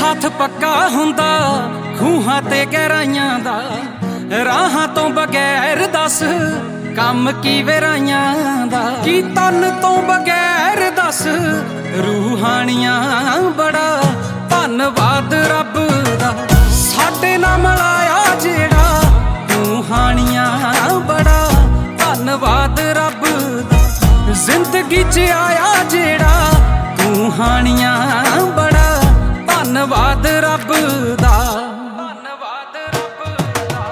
ਸਾਥ ਪੱਕਾ ਹੁੰਦਾ ਖੂਹਾਂ ਤੇ ਗਹਿਰਾਈਆਂ ਦਾ। ਰਾਹਾਂ ਤੋਂ ਬਗੈਰ ਦੱਸ ਕੰਮ ਕੀ ਵਹਿਰਾਈਆਂ ਦਾ। ਕੀ ਤਨ ਤੋਂ ਬਗੈਰ ਦੱਸ ਰੂਹਾਨੀਆਂ। ਬੜਾ ਧੰਨਵਾਦ ਰੱਬ ਦਾ ਸਾਡੇ ਨਾਲ ਮਿਲਾਇਆ ਜਿਹੜਾ ਤੂੰ ਹਾਣੀਆਂ। ਬੜਾ ਧੰਨਵਾਦ ਰੱਬ ਦਾ ਜ਼ਿੰਦਗੀ 'ਚ ਆਇਆ ਜਿਹੜਾ ਤੂੰ ਹਾਣੀਆਂ। ਬੜਾ ਧੰਨਵਾਦ ਰੱਬ ਦਾ। ਧੰਨਵਾਦ ਰੱਬ ਦਾ।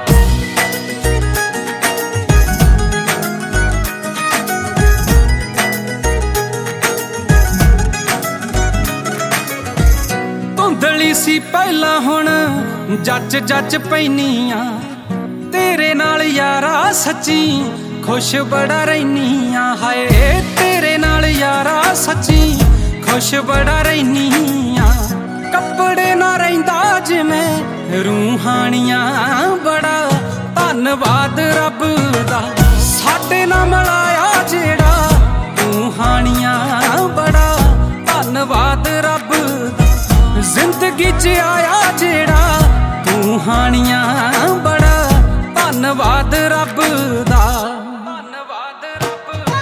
ਧੁੰਦਲੀ ਸੀ ਪਹਿਲਾਂ ਹੁਣ ਜੱਜ ਜੱਜ ਪੈਨੀਆਂ। ਤੇਰੇ ਨਾਲ ਯਾਰਾ ਸੱਚੀ ਖੁਸ਼ ਬੜਾ ਰਹਿਨੀ ਆ। ਹਾਏ ਤੇਰੇ ਨਾਲ ਯਾਰਾ ਸੱਚੀ ਖੁਸ਼ ਬੜਾ ਰਹਿਨੀ ਆ। ਕੱਪੜੇ ਨਾ ਰਹਿੰਦਾ ਜਿਵੇਂ ਰੂਹਾਨੀਆਂ। ਬੜਾ ਧੰਨਵਾਦ ਰੱਬ ਦਾ ਸਾਡੇ ਨਾਲ ਮਿਲਾਇਆ ਜਿਹੜਾ ਤੂੰ ਹਾਣੀਆਂ। ਬੜਾ ਧੰਨਵਾਦ ਰੱਬ ਦਾ ਜ਼ਿੰਦਗੀ 'ਚ ਆਇਆ ਜਿਹੜਾ ਤੂੰ ਹਾਣੀਆਂ। ਬੜਾ ਧੰਨਵਾਦ ਰੱਬ ਦਾ। ਧੰਨਵਾਦ ਰੱਬ ਦਾ।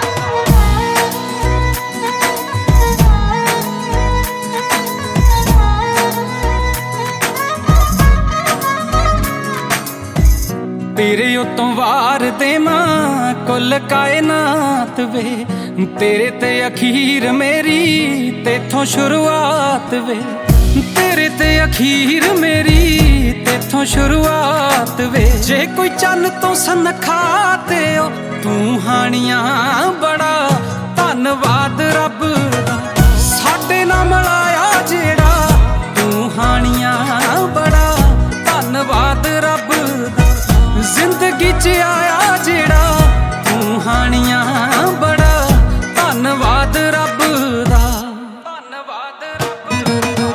ਤੇਰੇ ਉਤੋਂ ਵਾਰ ਦੇਵਾਂ ਕੁੱਲ ਕਾਇਨਾਤ ਵੇ। ਤੇਰੇ ਤੇ ਅਖੀਰ ਮੇਰੀ ਤੇਥੋਂ ਸ਼ੁਰੂਆਤ ਵੇ। ਤੇਰੇ ਤੇ ਅਖੀਰ ਮੇਰੀ ਤੇਥੋਂ ਸ਼ੁਰੂਆਤ ਵੇ। ਜੇ ਕੋਈ ਚੰਨ ਤੋਂ ਸਨਖਾ ਤੇ ਉਹ ਤੂੰ ਹਾਣੀਆਂ। ਬੜਾ ਧੰਨਵਾਦ ਰੱਬ ਦਾ ਸਾਡੇ ਨਾਲ ਮਿਲਾਇਆ ਜਿਹੜਾ ਤੂੰ ਹਾਣੀਆਂ। ਬੜਾ ਧੰਨਵਾਦ ਰੱਬ ਦਾ ਜ਼ਿੰਦਗੀ 'ਚ ਆਇਆ ਜਿਹੜਾ ਤੂੰ ਹਾਣੀਆਂ। ਬੜਾ ਧੰਨਵਾਦ ਰੱਬ ਦਾ। ਧੰਨਵਾਦ ਰੱਬ ਦਾ।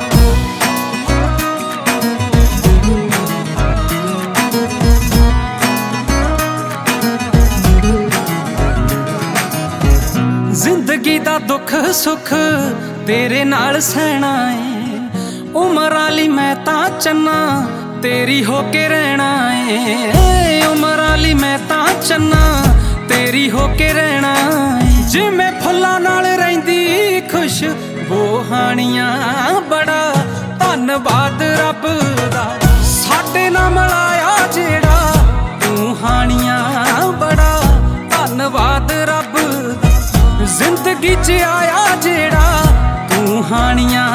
ਜ਼ਿੰਦਗੀ ਦਾ ਦੁੱਖ ਸੁੱਖ ਤੇਰੇ ਨਾਲ ਸਹਿਣਾ ਏ। ਉਮਰਾਂ ਲਈ ਮੈਂ ਤਾਂ ਚੰਨਾ ਤੇਰੀ ਹੋ ਕੇ ਰਹਿਣਾ ਏ। ਉਮਰਾਂ ਲਈ ਮੈਂ ਤਾਂ ਚੰਨਾ ਤੇਰੀ ਹੋ ਕੇ ਰਹਿਣਾ ਏ। ਜਿਵੇਂ ਫੁੱਲਾਂ ਨਾਲ ਰਹਿੰਦੀ ਖੁਸ਼ ਬੋਹਾਣੀਆਂ। ਬੜਾ ਧੰਨਵਾਦ ਰੱਬ ਦਾ ਸਾਡੇ ਨਾਲ ਮਿਲਾਇਆ ਜਿਹੜਾ ਤੂੰ ਹਾਣੀਆਂ। ਬੜਾ ਧੰਨਵਾਦ ਰੱਬ ਦਾ ਜ਼ਿੰਦਗੀ 'ਚ ਆਇਆ ਜਿਹੜਾ ਤੂੰ ਹਾਣੀਆਂ।